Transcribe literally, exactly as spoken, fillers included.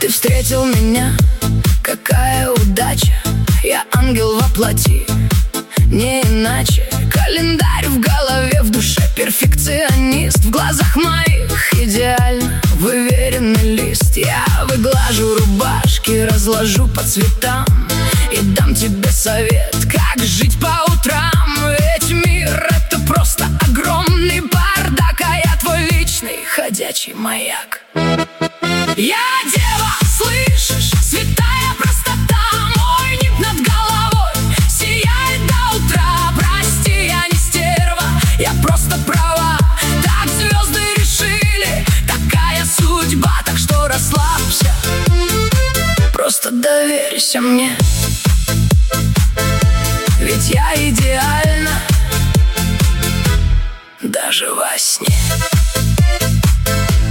Ты встретил меня, какая удача. Я ангел во плоти, не иначе. Календарь в голове, в душе перфекционист. В глазах моих идеально выверенный лист. Я выглажу рубашки, разложу по цветам и дам тебе совет, как жить по утрам. Ведь мир — это просто огромный бардак, а я твой личный ходячий маяк. Я дева, слышишь, святая простота. Мой нимб над головой сияет до утра. Прости, я не стерва, я просто права. Так звезды решили, такая судьба. Так что расслабься, просто доверься мне. Ведь я идеальна даже во сне.